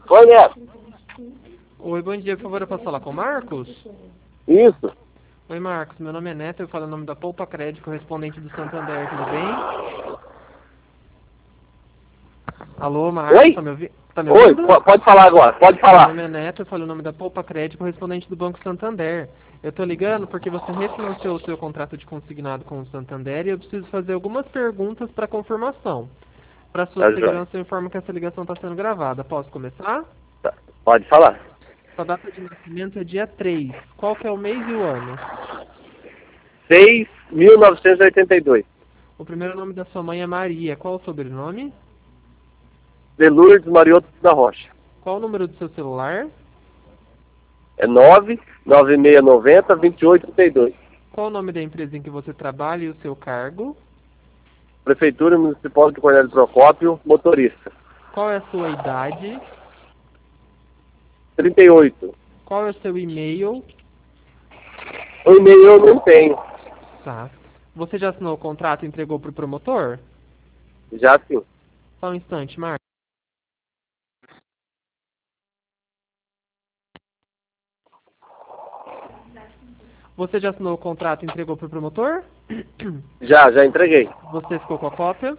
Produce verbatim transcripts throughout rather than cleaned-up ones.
Oi, Neto. Oi, bom dia, por favor, eu posso falar com o Marcos? Isso. Oi, Marcos, meu nome é Neto, eu falo o nome da Poupa Crédito, correspondente do Santander, tudo bem? Alô, Marcos, Oi? tá me, ouvi tá me Oi, ouvindo? po- pode falar agora, pode Meu falar. nome é Neto, eu falo o nome da Poupa Crédito, correspondente do Banco Santander. Eu tô ligando porque você refinanciou o seu contrato de consignado com o Santander e eu preciso fazer algumas perguntas para confirmação. Para sua Tá joia. segurança, eu informo que essa ligação está sendo gravada. Posso começar? Tá. Pode falar. Sua data de nascimento é dia três. Qual que é o mês e o ano? seis mil novecentos e oitenta e dois. O primeiro nome da sua mãe é Maria. Qual o sobrenome? De Lourdes Marioto da Rocha. Qual o número do seu celular? É nove nove seis nove zero, dois oito três dois. Qual o nome da empresa em que você trabalha e o seu cargo? Prefeitura Municipal de Cornélio Procópio, motorista. Qual é a sua idade? trinta e oito. Qual é o seu e-mail? O e-mail eu não tenho. Tá. Você já assinou o contrato e entregou para o promotor? Já sim. Só um instante, Marcos. Você já assinou o contrato e entregou para o promotor? Já, já entreguei. Você ficou com a cópia?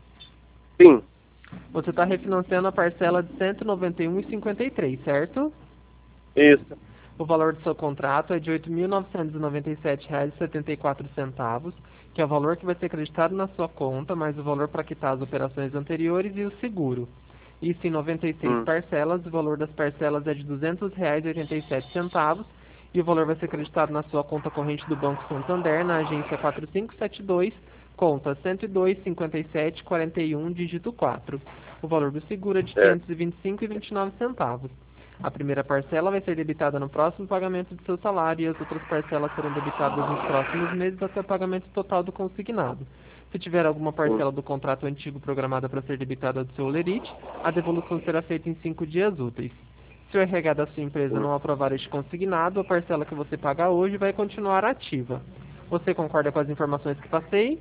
Sim. Você está refinanciando a parcela de cento e noventa e um reais e cinquenta e três centavos, certo? Isso. O valor do seu contrato é de oito mil novecentos e noventa e sete reais e setenta e quatro centavos, que é o valor que vai ser acreditado na sua conta, mais o valor para quitar as operações anteriores e o seguro. Isso em noventa e seis Hum. parcelas, o valor das parcelas é de duzentos reais e oitenta e sete centavos, e o valor vai ser acreditado na sua conta corrente do Banco Santander, na agência quatro cinco sete dois, conta cento e dois, cinquenta e sete, quarenta e um, dígito quatro. O valor do seguro é de Certo. quinhentos e vinte e cinco reais e vinte e nove centavos. A primeira parcela vai ser debitada no próximo pagamento do seu salário e as outras parcelas serão debitadas nos próximos meses até o pagamento total do consignado. Se tiver alguma parcela do contrato antigo programada para ser debitada do seu holerite, a devolução será feita em cinco dias úteis. Se o R H da sua empresa não aprovar este consignado, a parcela que você paga hoje vai continuar ativa. Você concorda com as informações que passei?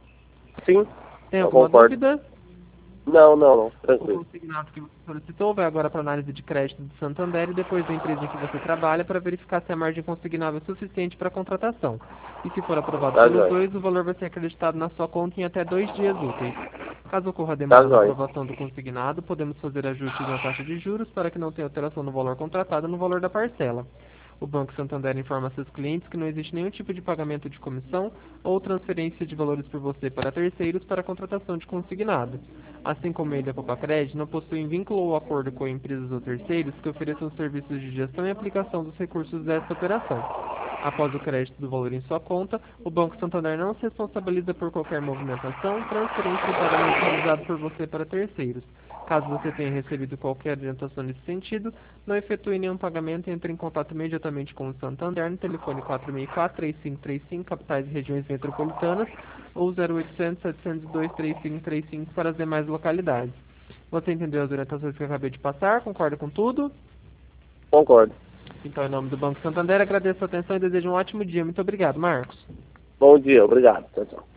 Sim. Tem Eu alguma concordo. dúvida? Não, não, não. O Tranquilo. consignado que você solicitou vai agora para análise de crédito do Santander e depois da empresa em que você trabalha para verificar se a margem consignável é suficiente para a contratação. E se for aprovado Tá pelos jóia. dois, o valor vai ser acreditado na sua conta em até dois dias úteis. Caso ocorra Tá demora na jóia. aprovação do consignado, podemos fazer ajustes na taxa de juros para que não tenha alteração no valor contratado no valor da parcela. O Banco Santander informa seus clientes que não existe nenhum tipo de pagamento de comissão ou transferência de valores por você para terceiros para a contratação de consignado. Assim como ele e a Popacred, não possuem vínculo ou acordo com empresas ou terceiros que ofereçam serviços de gestão e aplicação dos recursos desta operação. Após o crédito do valor em sua conta, o Banco Santander não se responsabiliza por qualquer movimentação, transferência ou pagamento realizado por você para terceiros. Caso você tenha recebido qualquer orientação nesse sentido, não efetue nenhum pagamento e entre em contato imediatamente com o Santander no telefone quatro seis quatro, três cinco três cinco, capitais e regiões metropolitanas, ou zero oitocentos, setecentos e dois, trinta e cinco trinta e cinco para as demais localidades. Você entendeu as orientações que eu acabei de passar? Concorda com tudo? Concordo. Então, em nome do Banco Santander, agradeço a atenção e desejo um ótimo dia. Muito obrigado, Marcos. Bom dia, obrigado. Tchau, tchau.